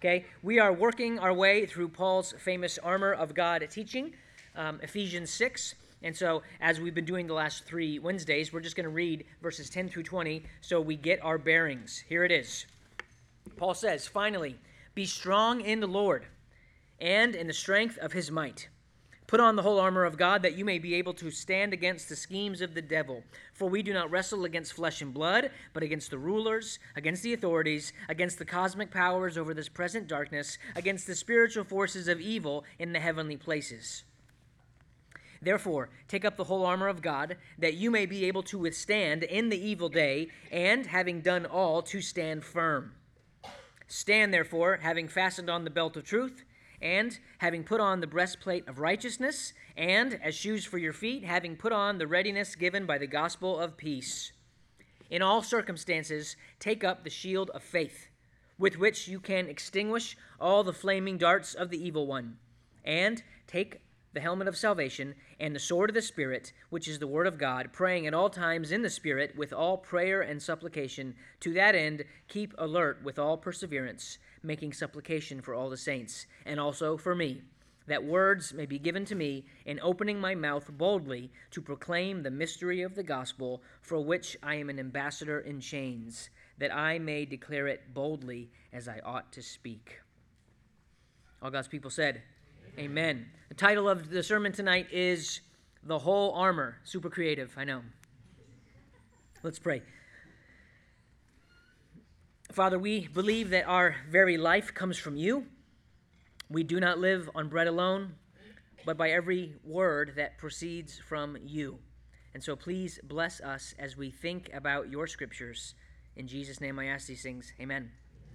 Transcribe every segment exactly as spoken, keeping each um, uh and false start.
Okay, we are working our way through Paul's famous armor of God teaching, um, Ephesians six. And so, as we've been doing the last three Wednesdays, we're just going to read verses ten through twenty so we get our bearings. Here it is. Paul says, "Finally, be strong in the Lord and in the strength of his might. Put on the whole armor of God that you may be able to stand against the schemes of the devil. For we do not wrestle against flesh and blood, but against the rulers, against the authorities, against the cosmic powers over this present darkness, against the spiritual forces of evil in the heavenly places. Therefore, take up the whole armor of God, that you may be able to withstand in the evil day, and having done all, to stand firm. Stand therefore, having fastened on the belt of truth, and having put on the breastplate of righteousness, and as shoes for your feet, having put on the readiness given by the gospel of peace. In all circumstances, take up the shield of faith, with which you can extinguish all the flaming darts of the evil one, and take the helmet of salvation and the sword of the Spirit, which is the word of God, praying at all times in the Spirit with all prayer and supplication. To that end, keep alert with all perseverance, making supplication for all the saints, and also for me, that words may be given to me in opening my mouth boldly to proclaim the mystery of the gospel, for which I am an ambassador in chains, that I may declare it boldly as I ought to speak." All God's people said, Amen. The title of the sermon tonight is The Whole Armor. Super creative, I know. Let's pray. Father, we believe that our very life comes from you. We do not live on bread alone, but by every word that proceeds from you. And so please bless us as we think about your scriptures. In Jesus' name I ask these things. Amen.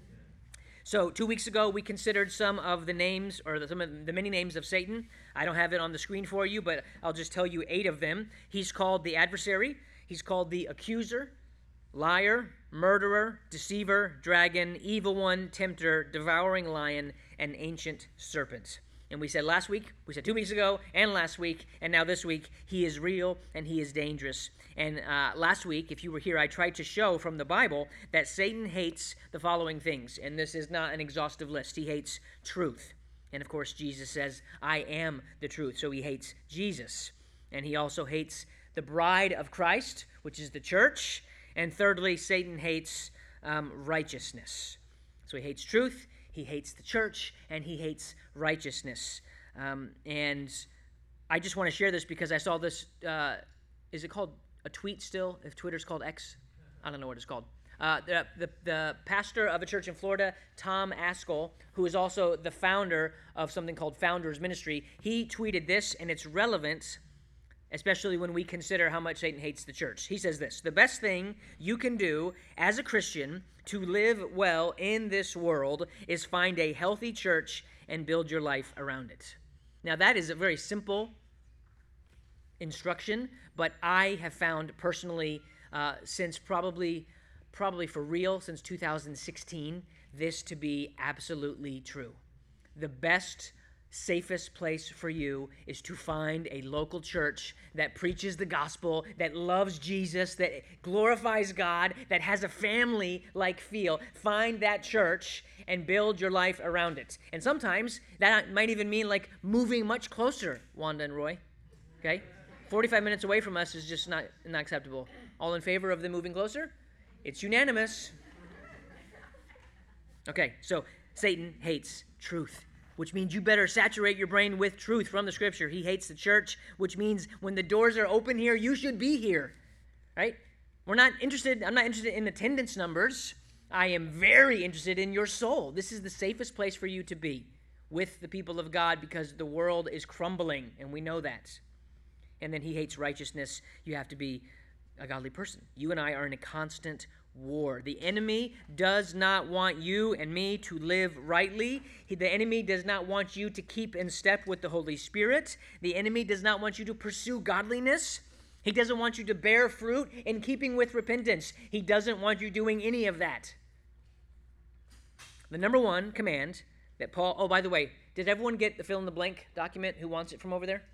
So two weeks ago, we considered some of the names, or the, some of the many names of Satan. I don't have it on the screen for you, but I'll just tell you eight of them. He's called the adversary. He's called the accuser, liar, murderer, deceiver, dragon, evil one, tempter, devouring lion, and ancient serpent. And we said last week, we said two weeks ago, and last week, and now this week, he is real and he is dangerous. And uh, last week, if you were here, I tried to show from the Bible that Satan hates the following things. And this is not an exhaustive list. He hates truth. And of course, Jesus says, I am the truth. So he hates Jesus. And he also hates the bride of Christ, which is the church. And thirdly, Satan hates um, righteousness. So he hates truth, he hates the church, and he hates righteousness. Um, and I just want to share this because I saw this, uh, is it called a tweet still, if Twitter's called X? I don't know what it's called. Uh, the, the, the pastor of a church in Florida, Tom Askell, who is also the founder of something called Founders Ministry, he tweeted this, and it's relevant, especially when we consider how much Satan hates the church. He says this: "The best thing you can do as a Christian to live well in this world is find a healthy church and build your life around it." Now, that is a very simple instruction, but I have found personally, uh, since probably, probably for real, since two thousand sixteen, this to be absolutely true. The best, safest place for you is to find a local church that preaches the gospel, that loves Jesus, that glorifies God, that has a family-like feel. Find that church and build your life around it. And sometimes that might even mean like moving much closer, Wanda and Roy. Okay? forty-five minutes away from us is just not, not acceptable. All in favor of them moving closer? It's unanimous. Okay, so Satan hates truth, which means you better saturate your brain with truth from the scripture. He hates the church, which means when the doors are open here, you should be here, right? We're not interested, I'm not interested in attendance numbers. I am very interested in your soul. This is the safest place for you to be with the people of God because the world is crumbling, and we know that. And then he hates righteousness. You have to be a godly person. You and I are in a constant war. The enemy does not want you and me to live rightly. He, the enemy does not want you to keep in step with the Holy Spirit. The enemy does not want you to pursue godliness. He doesn't want you to bear fruit in keeping with repentance. He doesn't want you doing any of that. The number one command that Paul, oh, by the way, did everyone get the fill-in-the-blank document? Who wants it from over there?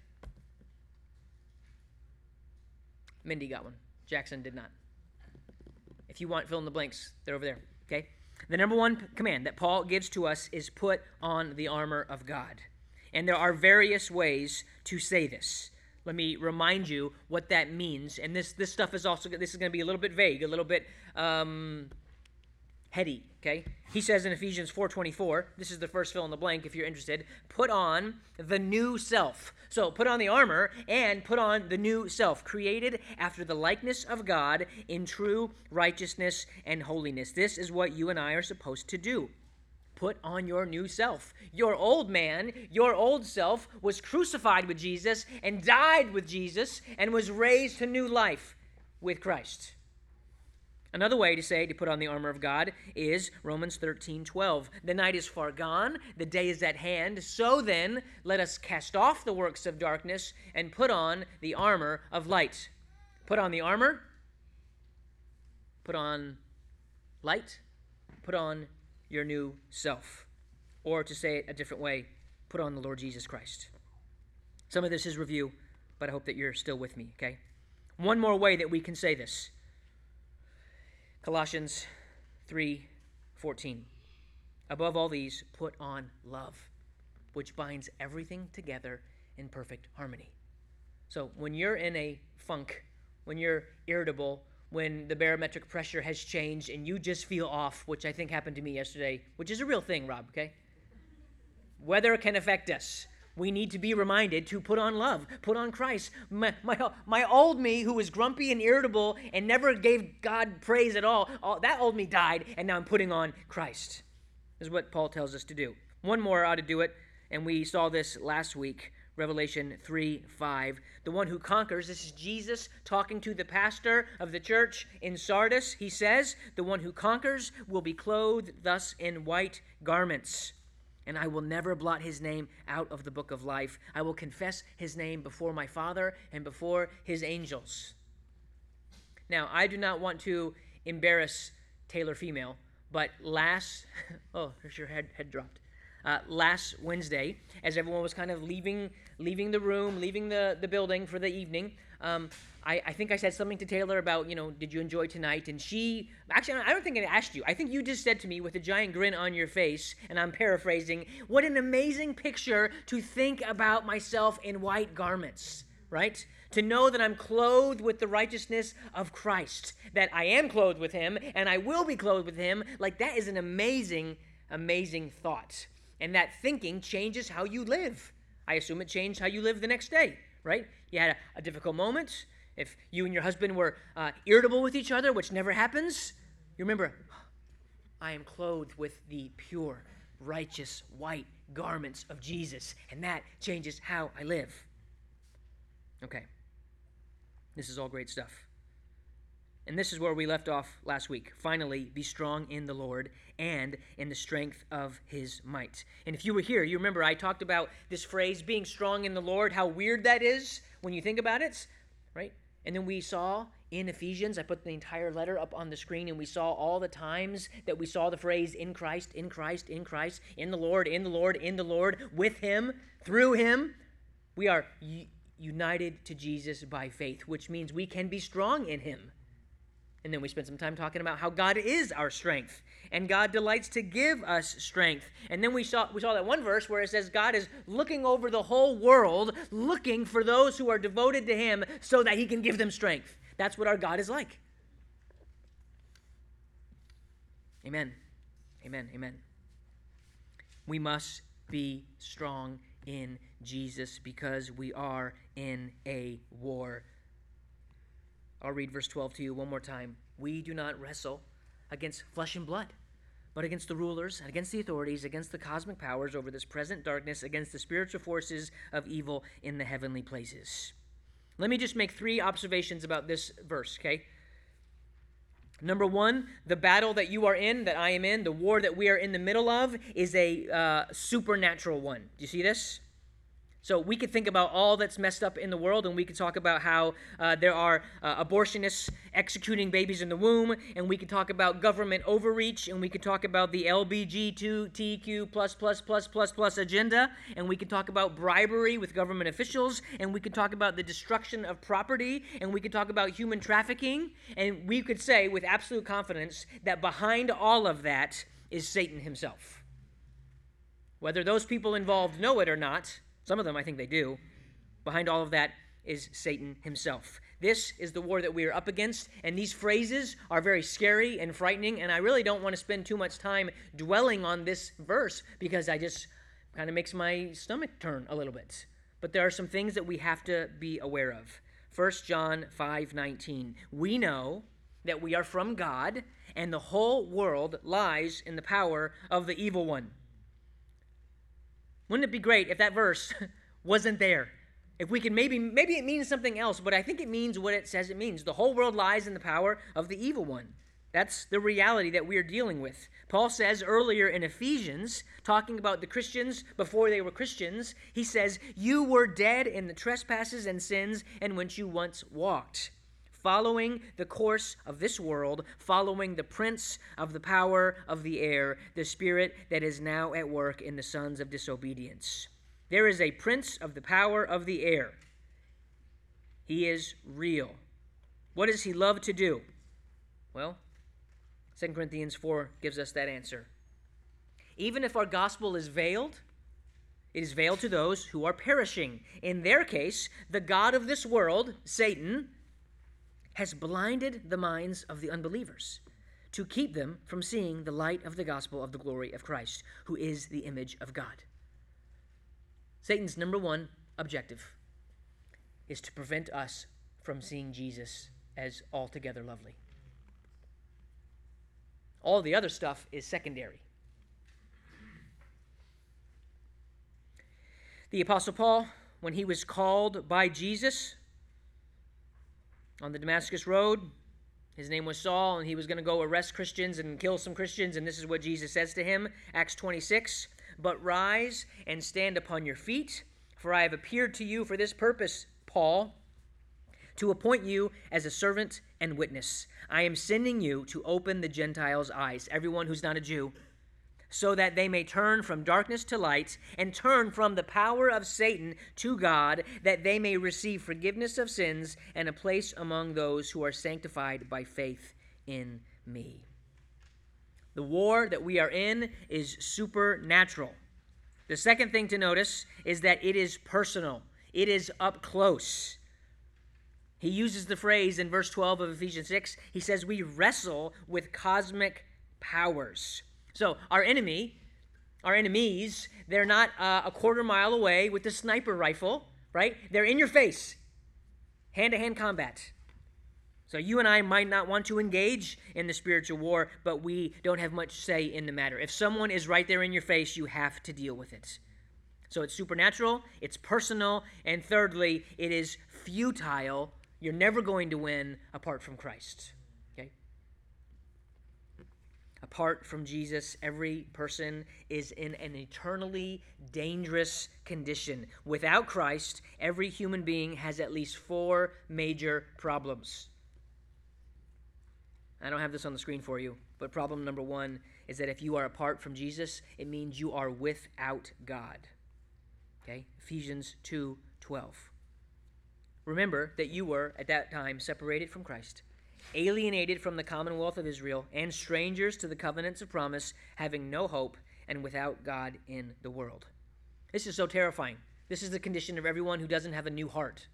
Mindy got one. Jackson did not. If you want fill in the blanks, they're over there, okay? The number one command that Paul gives to us is put on the armor of God. And there are various ways to say this. Let me remind you what that means. And this, this stuff is also, this is going to be a little bit vague, a little bit um, heady, okay? He says in Ephesians four twenty-four, this is the first fill in the blank if you're interested, put on the new self. So put on the armor and put on the new self, created after the likeness of God in true righteousness and holiness. This is what you and I are supposed to do. Put on your new self. Your old man, your old self, was crucified with Jesus and died with Jesus and was raised to new life with Christ. Another way to say to put on the armor of God is Romans thirteen twelve. The night is far gone, the day is at hand. So then, let us cast off the works of darkness and put on the armor of light. Put on the armor. Put on light. Put on your new self. Or to say it a different way, put on the Lord Jesus Christ. Some of this is review, but I hope that you're still with me, okay? One more way that we can say this. Colossians three fourteen. Above all these, put on love, which binds everything together in perfect harmony. So when you're in a funk, when you're irritable, when the barometric pressure has changed and you just feel off, which I think happened to me yesterday, which is a real thing, Rob, okay? Weather can affect us. We need to be reminded to put on love, put on Christ. My, my, my old me, who was grumpy and irritable and never gave God praise at all, all, that old me died, and now I'm putting on Christ. This is what Paul tells us to do. One more ought to do it, and we saw this last week, Revelation three five. The one who conquers, this is Jesus talking to the pastor of the church in Sardis. He says, the one who conquers will be clothed thus in white garments. And I will never blot his name out of the book of life. I will confess his name before my Father and before his angels. Now, I do not want to embarrass Taylor Female, but last, oh, there's your head, head dropped. Uh, last Wednesday, as everyone was kind of leaving leaving the room, leaving the, the building for the evening, um, I, I think I said something to Taylor about, you know, did you enjoy tonight? And she, actually, I don't think I asked you. I think you just said to me with a giant grin on your face, and I'm paraphrasing, what an amazing picture to think about myself in white garments, right? To know that I'm clothed with the righteousness of Christ, that I am clothed with him, and I will be clothed with him. Like, that is an amazing, amazing thought. And that thinking changes how you live. I assume it changed how you live the next day, right? You had a, a difficult moment. If you and your husband were uh, irritable with each other, which never happens, you remember, I am clothed with the pure, righteous, white garments of Jesus, and that changes how I live. Okay. This is all great stuff. And this is where we left off last week. Finally, be strong in the Lord and in the strength of his might. And if you were here, you remember I talked about this phrase, being strong in the Lord, how weird that is when you think about it, right? And then we saw in Ephesians, I put the entire letter up on the screen, and we saw all the times that we saw the phrase in Christ, in Christ, in Christ, in the Lord, in the Lord, in the Lord, with him, through him. We are u- united to Jesus by faith, which means we can be strong in him. And then we spent some time talking about how God is our strength, and God delights to give us strength. And then we saw we saw that one verse where it says God is looking over the whole world, looking for those who are devoted to him so that he can give them strength. That's what our God is like. Amen. Amen. Amen. We must be strong in Jesus because we are in a war. I'll read verse twelve to you one more time. We do not wrestle against flesh and blood, but against the rulers, and against the authorities, against the cosmic powers over this present darkness, against the spiritual forces of evil in the heavenly places. Let me just make three observations about this verse, okay? Number one, the battle that you are in, that I am in, the war that we are in the middle of, is a uh, supernatural one. Do you see this? So we could think about all that's messed up in the world, and we could talk about how uh, there are uh, abortionists executing babies in the womb, and we could talk about government overreach, and we could talk about the L B G T Q plus plus plus plus plus agenda, and we could talk about bribery with government officials, and we could talk about the destruction of property, and we could talk about human trafficking, and we could say with absolute confidence that behind all of that is Satan himself. Whether those people involved know it or not, some of them I think they do, behind all of that is Satan himself. This is the war that we are up against, and these phrases are very scary and frightening, and I really don't want to spend too much time dwelling on this verse because I just kind of makes my stomach turn a little bit. But there are some things that we have to be aware of. First John five nineteen. We know that we are from God, and the whole world lies in the power of the evil one. Wouldn't it be great if that verse wasn't there? If we can maybe, maybe it means something else, but I think it means what it says it means. The whole world lies in the power of the evil one. That's the reality that we are dealing with. Paul says earlier in Ephesians, talking about the Christians before they were Christians, he says, you were dead in the trespasses and sins in which you once walked, following the course of this world, following the prince of the power of the air, the spirit that is now at work in the sons of disobedience. There is a prince of the power of the air. He is real. What does he love to do? Well, Second Corinthians four gives us that answer. Even if our gospel is veiled, it is veiled to those who are perishing. In their case, the god of this world, Satan, has blinded the minds of the unbelievers to keep them from seeing the light of the gospel of the glory of Christ, who is the image of God. Satan's number one objective is to prevent us from seeing Jesus as altogether lovely. All the other stuff is secondary. The Apostle Paul, when he was called by Jesus on the Damascus Road, his name was Saul, and he was going to go arrest Christians and kill some Christians, and this is what Jesus says to him, Acts twenty-six, but rise and stand upon your feet, for I have appeared to you for this purpose, Paul, to appoint you as a servant and witness. I am sending you to open the Gentiles' eyes, everyone who's not a Jew, so that they may turn from darkness to light and turn from the power of Satan to God, that they may receive forgiveness of sins and a place among those who are sanctified by faith in me. The war that we are in is supernatural. The second thing to notice is that it is personal. It is up close. He uses the phrase in verse twelve of Ephesians six. He says, we wrestle with cosmic powers. So our enemy, our enemies, they're not uh, a quarter mile away with the sniper rifle, right? They're in your face, hand-to-hand combat. So you and I might not want to engage in the spiritual war, but we don't have much say in the matter. If someone is right there in your face, you have to deal with it. So it's supernatural, it's personal, and thirdly, it is futile. You're never going to win apart from Christ. Okay? Apart from Jesus, every person is in an eternally dangerous condition. Without Christ, every human being has at least four major problems. I don't have this on the screen for you, but problem number one is that if you are apart from Jesus, it means you are without God. Okay? Ephesians two twelve. Remember that you were, at that time, separated from Christ, alienated from the commonwealth of Israel, and strangers to the covenants of promise, having no hope and without God in the world. This is so terrifying. This is the condition of everyone who doesn't have a new heart.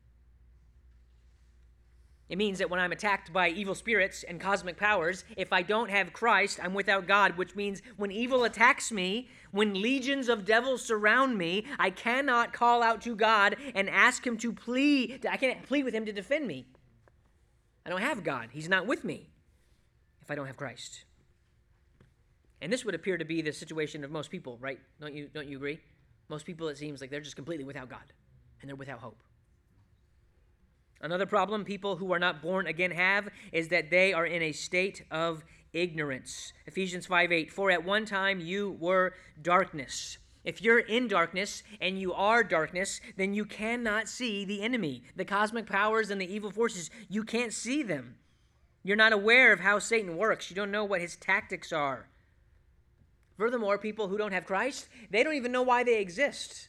It means that when I'm attacked by evil spirits and cosmic powers, if I don't have Christ, I'm without God, which means when evil attacks me, when legions of devils surround me, I cannot call out to God and ask him to plead. I can't plead with him to defend me. I don't have God. He's not with me if I don't have Christ. And this would appear to be the situation of most people, right? Don't you, don't you agree? Most people, it seems like they're just completely without God, and they're without hope. Another problem people who are not born again have is that they are in a state of ignorance. Ephesians five eight, for at one time you were darkness. If you're in darkness and you are darkness, then you cannot see the enemy, the cosmic powers and the evil forces. You can't see them. You're not aware of how Satan works. You don't know what his tactics are. Furthermore, people who don't have Christ, they don't even know why they exist.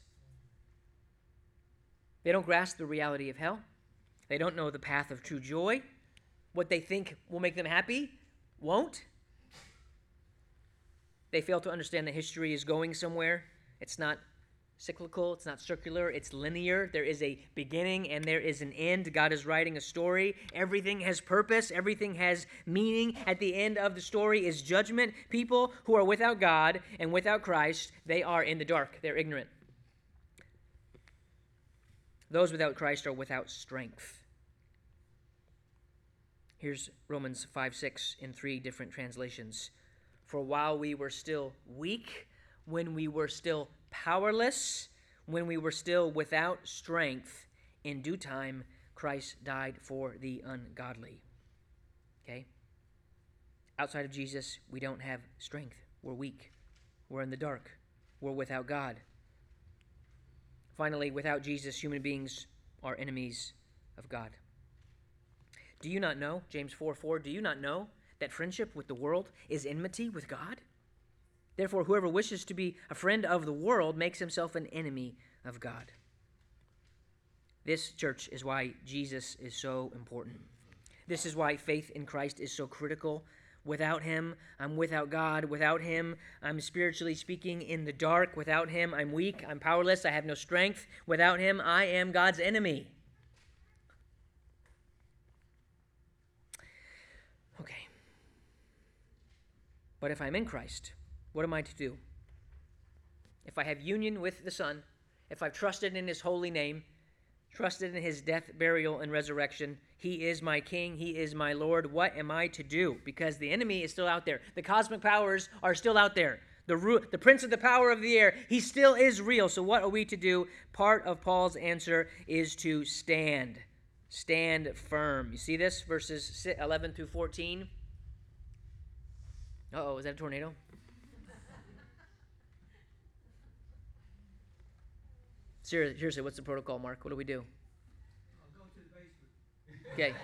They don't grasp the reality of hell. They don't know the path of true joy. What they think will make them happy won't. They fail to understand that history is going somewhere. It's not cyclical, it's not circular, it's linear. There is a beginning and there is an end. God is writing a story. Everything has purpose, everything has meaning. At the end of the story is judgment. People who are without God and without Christ, they are in the dark. They're ignorant. Those without Christ are without strength. Here's Romans five six in three different translations. For while we were still weak, when we were still powerless, when we were still without strength, in due time, Christ died for the ungodly. Okay? Outside of Jesus, we don't have strength. We're weak. We're in the dark. We're without God. Finally, without Jesus, human beings are enemies of God. Do you not know, James four four, do you not know that friendship with the world is enmity with God? Therefore, whoever wishes to be a friend of the world makes himself an enemy of God. This, church, is why Jesus is so important. This is why faith in Christ is so critical. Without him, I'm without God. Without him, I'm spiritually speaking in the dark. Without him, I'm weak, I'm powerless, I have no strength. Without him, I am God's enemy. Okay. But if I'm in Christ, what am I to do? If I have union with the Son, if I've trusted in his holy name, trusted in his death, burial, and resurrection, he is my king, he is my Lord, what am I to do? Because the enemy is still out there. The cosmic powers are still out there. The, ru- the prince of the power of the air, he still is real. So what are we to do? Part of Paul's answer is to stand. Stand firm. You see this? Verses eleven through fourteen. Uh-oh, is that a tornado? Seriously, seriously, what's the protocol, Mark? What do we do? I'll go to the basement. Okay.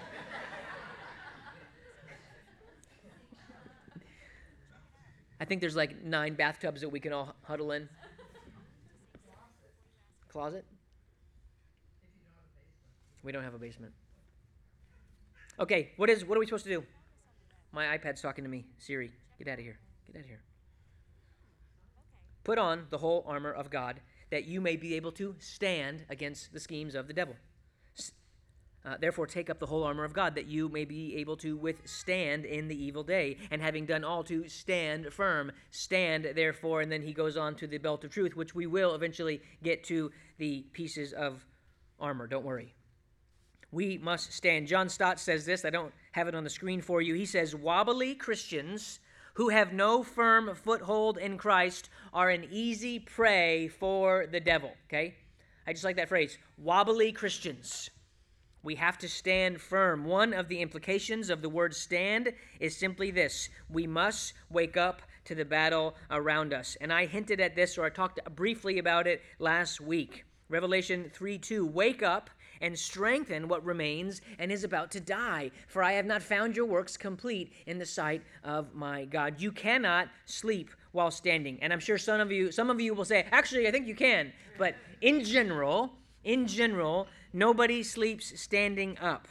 I think there's like nine bathtubs that we can all huddle in. Closet? We don't have a basement. Okay, what is what are we supposed to do? My iPad's talking to me. Siri, get out of here. Get out of here. Put on the whole armor of God, that you may be able to stand against the schemes of the devil. Uh, therefore, take up the whole armor of God, that you may be able to withstand in the evil day, and having done all, to stand firm. Stand, therefore, and then he goes on to the belt of truth, which we will eventually get to the pieces of armor. Don't worry. We must stand. John Stott says this. I don't have it on the screen for you. He says, wobbly Christians who have no firm foothold in Christ are an easy prey for the devil. Okay? I just like that phrase. Wobbly Christians. We have to stand firm. One of the implications of the word stand is simply this. We must wake up to the battle around us. And I hinted at this, or I talked briefly about it last week. Revelation three two, wake up and strengthen what remains and is about to die, for I have not found your works complete in the sight of my God. You cannot sleep while standing. And I'm sure some of you, some of you will say, actually, I think you can. But in general, in general, nobody sleeps standing up.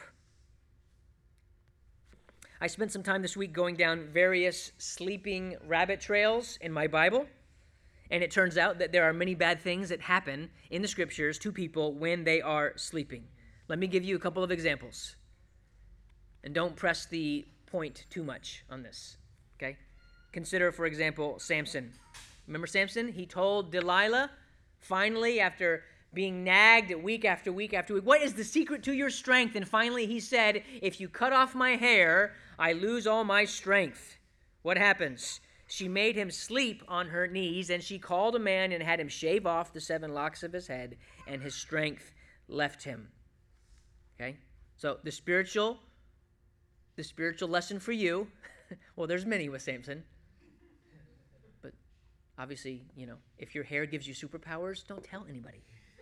I spent some time this week going down various sleeping rabbit trails in my Bible. And it turns out that there are many bad things that happen in the scriptures to people when they are sleeping. Let me give you a couple of examples. And don't press the point too much on this, okay? Consider, for example, Samson. Remember Samson? He told Delilah, finally, after being nagged week after week after week, what is the secret to your strength? And finally he said, if you cut off my hair, I lose all my strength. What happens? She made him sleep on her knees, and she called a man and had him shave off the seven locks of his head, and his strength left him. Okay? So the spiritual, the spiritual lesson for you, well, there's many with Samson. But obviously, you know, if your hair gives you superpowers, don't tell anybody.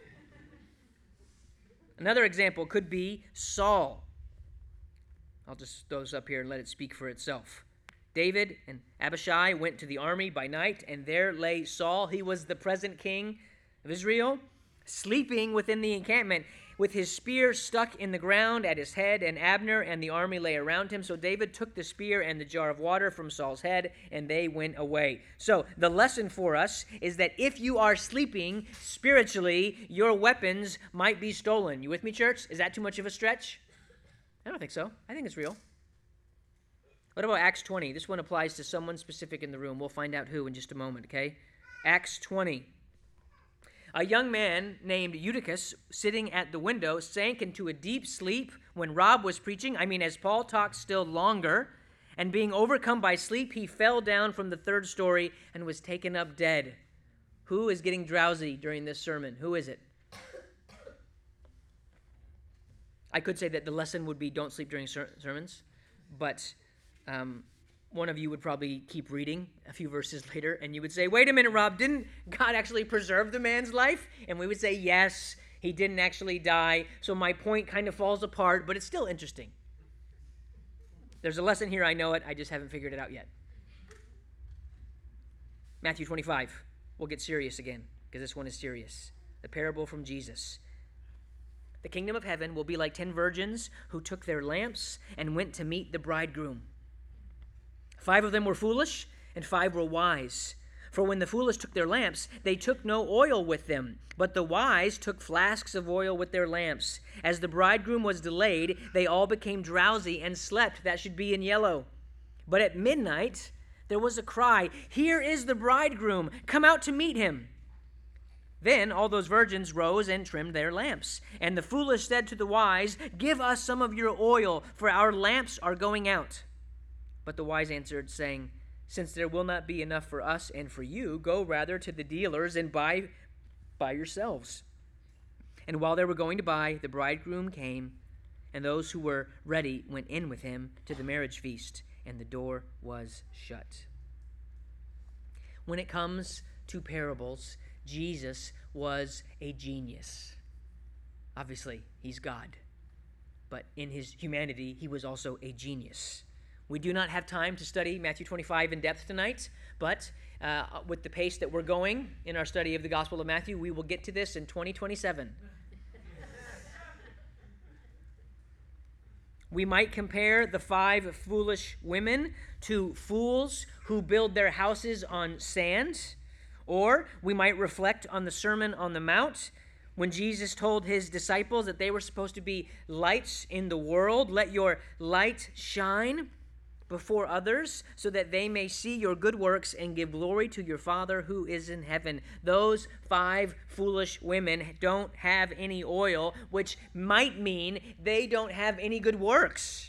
Another example could be Saul. I'll just throw this up here and let it speak for itself. David and Abishai went to the army by night, and there lay Saul. He was the present king of Israel, sleeping within the encampment. with his spear stuck in the ground at his head, and Abner and the army lay around him. So David took the spear and the jar of water from Saul's head, and they went away. So the lesson for us is that if you are sleeping spiritually, your weapons might be stolen. You with me, church? Is that too much of a stretch? I don't think so. I think it's real. What about Acts twenty? This one applies to someone specific in the room. We'll find out who in just a moment, okay? Acts twenty. A young man named Eutychus, sitting at the window, sank into a deep sleep when Rob was preaching. I mean, as Paul talked still longer, and being overcome by sleep, he fell down from the third story and was taken up dead. Who is getting drowsy during this sermon? Who is it? I could say that the lesson would be don't sleep during ser- sermons, but um, one of you would probably keep reading a few verses later, and you would say, wait a minute, Rob, didn't God actually preserve the man's life? And we would say, yes, he didn't actually die. So my point kind of falls apart, but it's still interesting. There's a lesson here, I know it, I just haven't figured it out yet. Matthew twenty-five. We'll get serious again, because this one is serious. The parable from Jesus. The kingdom of heaven will be like ten virgins who took their lamps and went to meet the bridegroom. Five of them were foolish, and five were wise. For when the foolish took their lamps, they took no oil with them, but the wise took flasks of oil with their lamps. As the bridegroom was delayed, they all became drowsy and slept. That should be in yellow. But at midnight, there was a cry, here is the bridegroom, come out to meet him. Then all those virgins rose and trimmed their lamps. And the foolish said to the wise, give us some of your oil, for our lamps are going out. But the wise answered, saying, since there will not be enough for us and for you, go rather to the dealers and buy by yourselves. And while they were going to buy, the bridegroom came, and those who were ready went in with him to the marriage feast, and the door was shut. When it comes to parables, Jesus was a genius. Obviously, he's God. But in his humanity, he was also a genius. We do not have time to study Matthew twenty-five in depth tonight, but uh, with the pace that we're going in our study of the Gospel of Matthew, we will get to this in twenty twenty-seven. We might compare the five foolish women to fools who build their houses on sand, or we might reflect on the Sermon on the Mount when Jesus told his disciples that they were supposed to be lights in the world. Let your light shine before others, so that they may see your good works and give glory to your Father who is in heaven. Those five foolish women don't have any oil, which might mean they don't have any good works.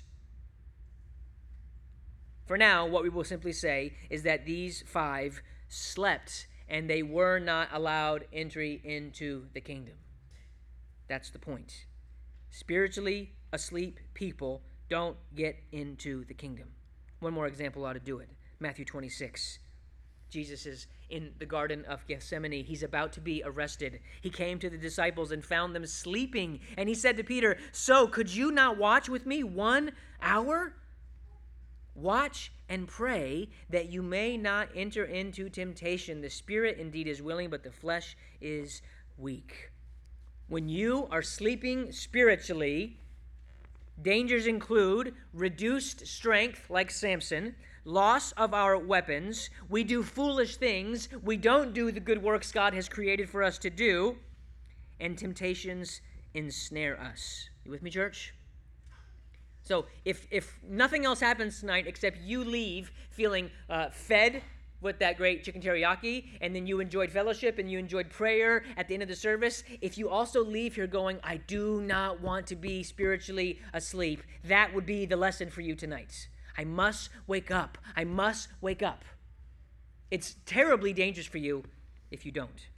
For now, what we will simply say is that these five slept, and they were not allowed entry into the kingdom. That's the point. Spiritually asleep people don't get into the kingdom. One more example ought to do it. Matthew twenty-six. Jesus is in the Garden of Gethsemane. He's about to be arrested. He came to the disciples and found them sleeping. And he said to Peter, so could you not watch with me one hour? Watch and pray that you may not enter into temptation. The spirit indeed is willing, but the flesh is weak. When you are sleeping spiritually, dangers include reduced strength like Samson, loss of our weapons, we do foolish things, we don't do the good works God has created for us to do, and temptations ensnare us. You with me, church? So if if nothing else happens tonight except you leave feeling uh, fed with that great chicken teriyaki, and then you enjoyed fellowship and you enjoyed prayer at the end of the service, if you also leave here going, I do not want to be spiritually asleep, that would be the lesson for you tonight. I must wake up. I must wake up. It's terribly dangerous for you if you don't.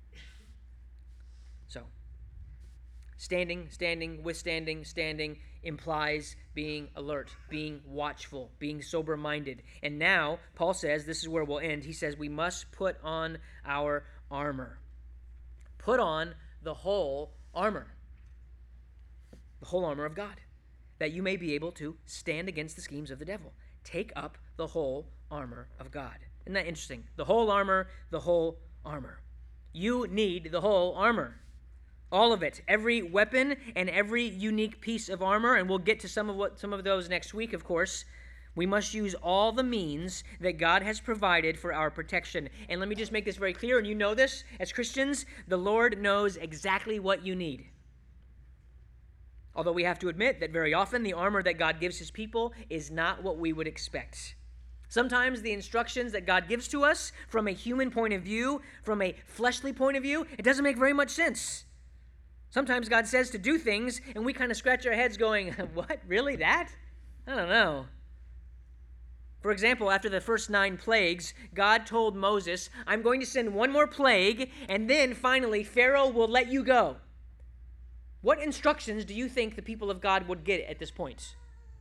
So, standing, standing, withstanding, standing implies being alert, being watchful, being sober-minded. And now, Paul says, this is where we'll end, he says we must put on our armor. Put on the whole armor. The whole armor of God, that you may be able to stand against the schemes of the devil. Take up the whole armor of God. Isn't that interesting? The whole armor, the whole armor. You need the whole armor. All of it, every weapon and every unique piece of armor, and we'll get to some of what some of those next week, of course. We must use all the means that God has provided for our protection. And let me just make this very clear, and you know this as Christians, the Lord knows exactly what you need. Although we have to admit that very often the armor that God gives his people is not what we would expect. Sometimes the instructions that God gives to us from a human point of view, from a fleshly point of view, it doesn't make very much sense. Sometimes God says to do things, and we kind of scratch our heads going, what, really, that? I don't know. For example, after the first nine plagues, God told Moses, I'm going to send one more plague, and then finally Pharaoh will let you go. What instructions do you think the people of God would get at this point?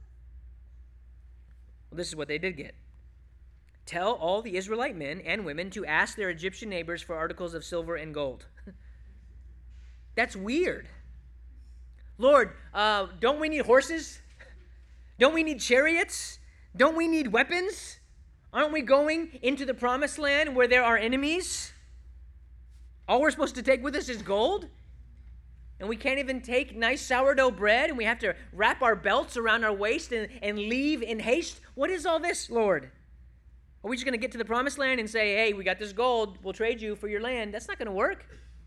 Well, this is what they did get. Tell all the Israelite men and women to ask their Egyptian neighbors for articles of silver and gold. That's weird. Lord, uh, don't we need horses? Don't we need chariots? Don't we need weapons? Aren't we going into the promised land where there are enemies? All we're supposed to take with us is gold? And we can't even take nice sourdough bread, and we have to wrap our belts around our waist and, and leave in haste? What is all this, Lord? Are we just going to get to the promised land and say, hey, we got this gold, we'll trade you for your land? That's not going to work.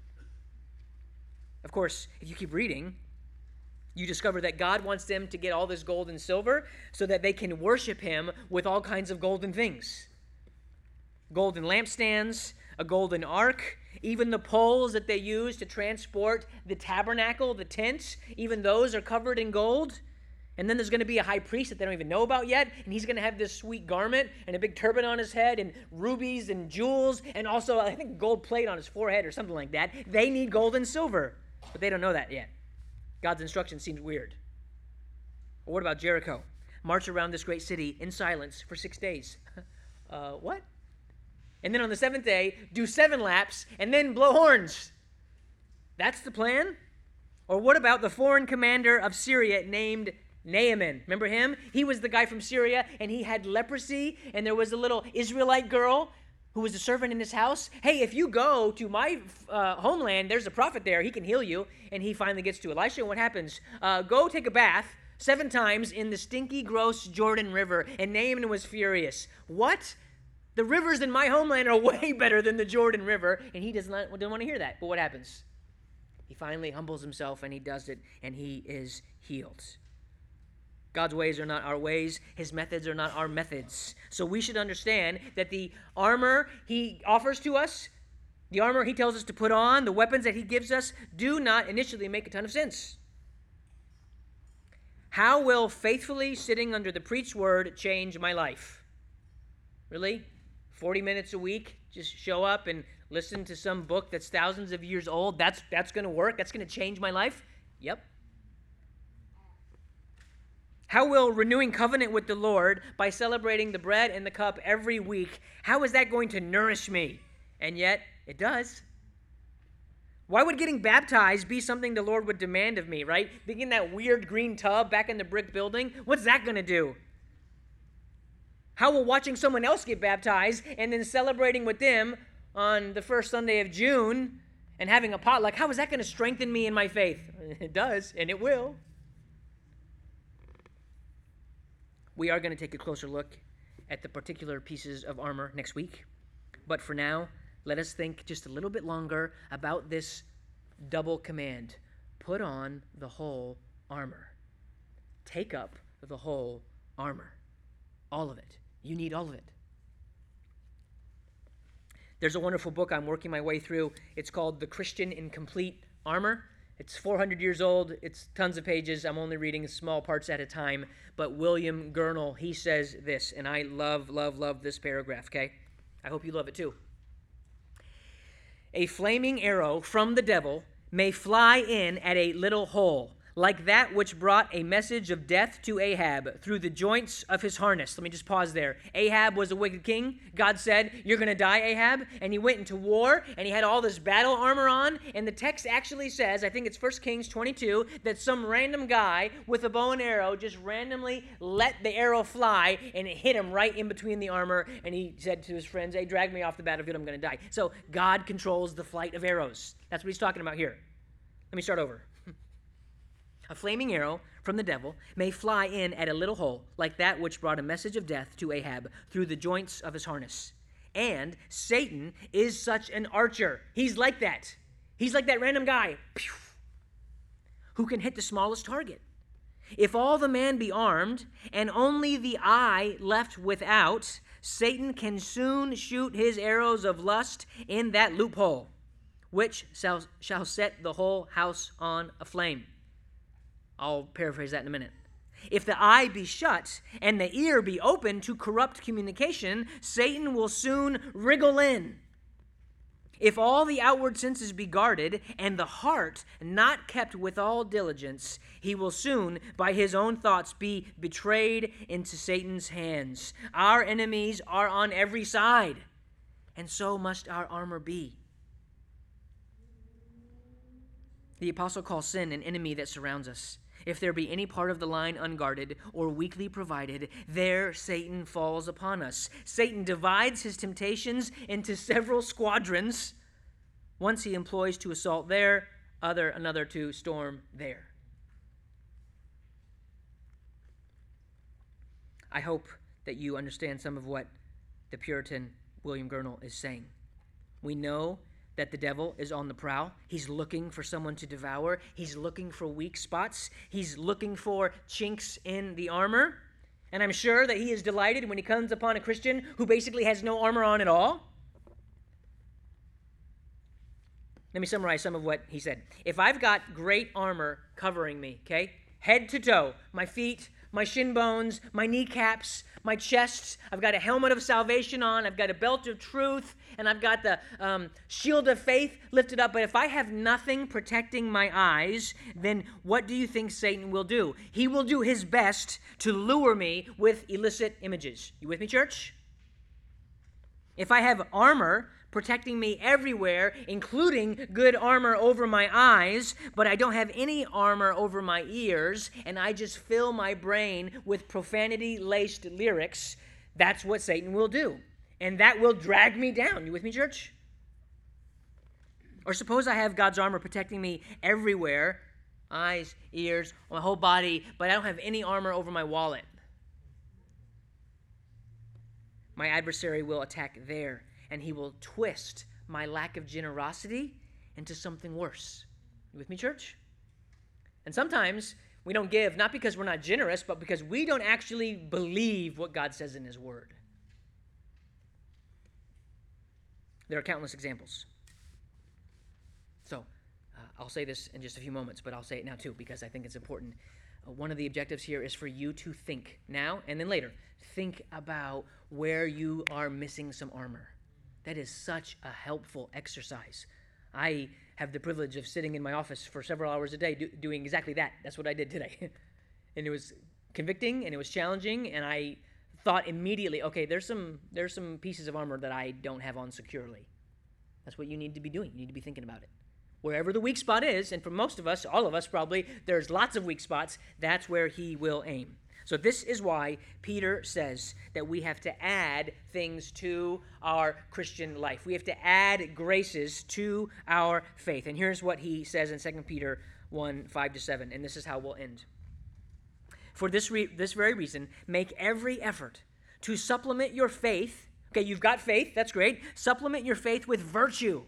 Of course, if you keep reading, you discover that God wants them to get all this gold and silver so that they can worship him with all kinds of golden things. Golden lampstands, a golden ark, even the poles that they use to transport the tabernacle, the tents, even those are covered in gold. And then there's going to be a high priest that they don't even know about yet, and he's going to have this sweet garment and a big turban on his head and rubies and jewels and also, I think, gold plate on his forehead or something like that. They need gold and silver, but they don't know that yet. God's instruction seems weird. Or what about Jericho? March around this great city in silence for six days. uh, what? And then on the seventh day, do seven laps and then blow horns. That's the plan? Or what about the foreign commander of Syria named Naaman? Remember him? He was the guy from Syria, and he had leprosy, and there was a little Israelite girl who was a servant in his house. Hey, if you go to my uh, homeland, there's a prophet there. He can heal you. And he finally gets to Elisha, and what happens? Uh, go take a bath seven times in the stinky, gross Jordan River. And Naaman was furious. What? The rivers in my homeland are way better than the Jordan River. And he does not, doesn't want to hear that. But what happens? He finally humbles himself, and he does it, and he is healed. God's ways are not our ways. His methods are not our methods. So we should understand that the armor he offers to us, the armor he tells us to put on, the weapons that he gives us, do not initially make a ton of sense. How will faithfully sitting under the preached word change my life? Really? forty minutes a week, just show up and listen to some book that's thousands of years old? That's, that's going to work? That's going to change my life? Yep. How will renewing covenant with the Lord by celebrating the bread and the cup every week, how is that going to nourish me? And yet, it does. Why would getting baptized be something the Lord would demand of me, right? Being in that weird green tub back in the brick building, what's that going to do? How will watching someone else get baptized and then celebrating with them on the first Sunday of June and having a potluck, how is that going to strengthen me in my faith? It does, and it will. We are going to take a closer look at the particular pieces of armor next week. But for now, let us think just a little bit longer about this double command. Put on the whole armor. Take up the whole armor. All of it. You need all of it. There's a wonderful book I'm working my way through. It's called The Christian in Complete Armor. It's four hundred years old. It's tons of pages. I'm only reading small parts at a time. But William Gurnall, he says this, and I love, love, love this paragraph, okay? I hope you love it too. A flaming arrow from the devil may fly in at a little hole, like that which brought a message of death to Ahab through the joints of his harness. Let me just pause there. Ahab was a wicked king. God said, you're going to die, Ahab. And he went into war, and he had all this battle armor on. And the text actually says, I think it's First Kings twenty-two, that some random guy with a bow and arrow just randomly let the arrow fly, and it hit him right in between the armor. And he said to his friends, hey, drag me off the battlefield, I'm going to die. So God controls the flight of arrows. That's what he's talking about here. Let me start over. A flaming arrow from the devil may fly in at a little hole, like that which brought a message of death to Ahab through the joints of his harness. And Satan is such an archer. He's like that. He's like that random guy pew, who can hit the smallest target. If all the man be armed, and only the eye left without, Satan can soon shoot his arrows of lust in that loophole, which shall, shall set the whole house on aflame. I'll paraphrase that in a minute. If the eye be shut and the ear be open to corrupt communication, Satan will soon wriggle in. If all the outward senses be guarded and the heart not kept with all diligence, he will soon, by his own thoughts, be betrayed into Satan's hands. Our enemies are on every side, and so must our armor be. The apostle calls sin an enemy that surrounds us. If there be any part of the line unguarded or weakly provided, there Satan falls upon us. Satan divides his temptations into several squadrons. Once he employs to assault there, other another to storm there. I hope that you understand some of what the Puritan William Gurnall is saying. We know that the devil is on the prowl. He's looking for someone to devour. He's looking for weak spots. He's looking for chinks in the armor. And I'm sure that he is delighted when he comes upon a Christian who basically has no armor on at all. Let me summarize some of what he said. If I've got great armor covering me, okay, head to toe, my feet, my shin bones, my kneecaps, my chest, I've got a helmet of salvation on, I've got a belt of truth, and I've got the um, shield of faith lifted up. But if I have nothing protecting my eyes, then what do you think Satan will do? He will do his best to lure me with illicit images. You with me, church? If I have armor protecting me everywhere, including good armor over my eyes, but I don't have any armor over my ears, and I just fill my brain with profanity-laced lyrics, that's what Satan will do. And that will drag me down. You with me, church? Or suppose I have God's armor protecting me everywhere, eyes, ears, my whole body, but I don't have any armor over my wallet. My adversary will attack there, and he will twist my lack of generosity into something worse. You with me, church? And sometimes we don't give, not because we're not generous, but because we don't actually believe what God says in his word. There are countless examples. So, uh, I'll say this in just a few moments, but I'll say it now too, because I think it's important. Uh, one of the objectives here is for you to think now and then later. Think about where you are missing some armor. That is such a helpful exercise. I have the privilege of sitting in my office for several hours a day do, doing exactly that. That's what I did today. And it was convicting and it was challenging, and I thought immediately, okay, there's some there's some pieces of armor that I don't have on securely. That's what you need to be doing. You need to be thinking about it. Wherever the weak spot is, and for most of us, all of us probably, there's lots of weak spots, that's where he will aim. So this is why Peter says that we have to add things to our Christian life. We have to add graces to our faith. And here's what he says in Second Peter one, five to seven, and this is how we'll end. For this re- this very reason, make every effort to supplement your faith. Okay, you've got faith, that's great. Supplement your faith with virtue.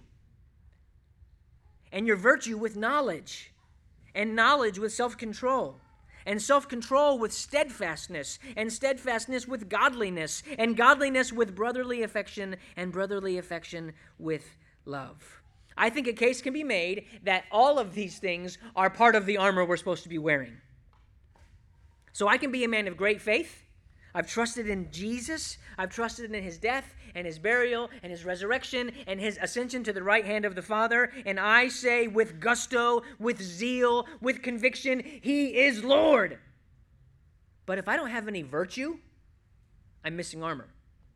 And your virtue with knowledge. And knowledge with self-control. And self-control with steadfastness, and steadfastness with godliness, and godliness with brotherly affection, and brotherly affection with love. I think a case can be made that all of these things are part of the armor we're supposed to be wearing. So I can be a man of great faith. I've trusted in Jesus. I've trusted in his death and his burial and his resurrection and his ascension to the right hand of the Father. And I say with gusto, with zeal, with conviction, he is Lord. But if I don't have any virtue, I'm missing armor.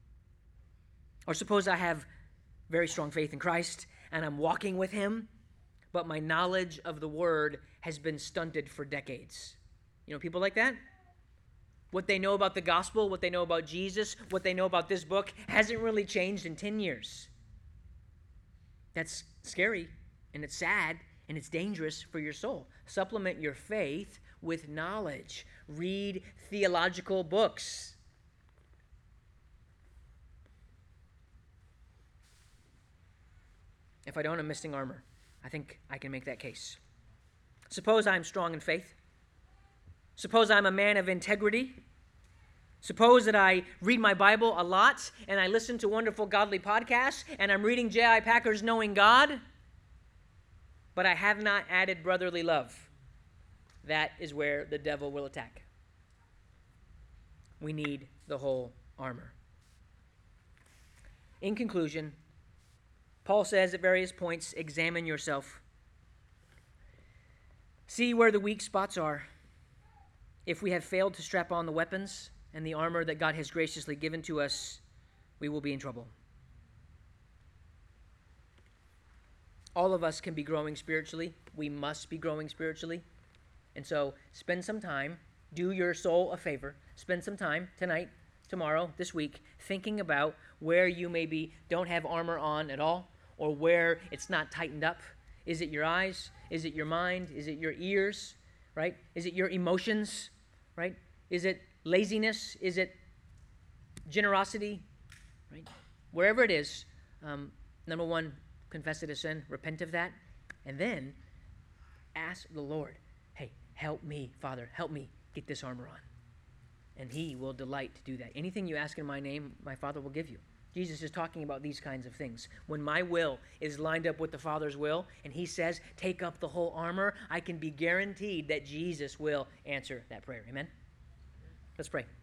Or suppose I have very strong faith in Christ and I'm walking with him, but my knowledge of the word has been stunted for decades. You know people like that? What they know about the gospel, what they know about Jesus, what they know about this book hasn't really changed in ten years. That's scary, and it's sad, and it's dangerous for your soul. Supplement your faith with knowledge. Read theological books. If I don't, I'm missing armor. I think I can make that case. Suppose I'm strong in faith. Suppose I'm a man of integrity. Suppose that I read my Bible a lot and I listen to wonderful godly podcasts and I'm reading J I Packer's Knowing God, but I have not added brotherly love. That is where the devil will attack. We need the whole armor. In conclusion, Paul says at various points, examine yourself. See where the weak spots are. If we have failed to strap on the weapons and the armor that God has graciously given to us, we will be in trouble. All of us can be growing spiritually. We must be growing spiritually. And so spend some time, do your soul a favor, spend some time tonight, tomorrow, this week, thinking about where you maybe don't have armor on at all, or where it's not tightened up. Is it your eyes? Is it your mind? Is it your ears? Right? Is it your emotions? Right? Is it laziness? Is it generosity? Right? Wherever it is, um, number one, confess it as sin, repent of that, and then ask the Lord, hey, help me, Father, help me get this armor on. And he will delight to do that. Anything you ask in my name, my Father will give you. Jesus is talking about these kinds of things. When my will is lined up with the Father's will, and he says, take up the whole armor, I can be guaranteed that Jesus will answer that prayer. Amen? Let's pray.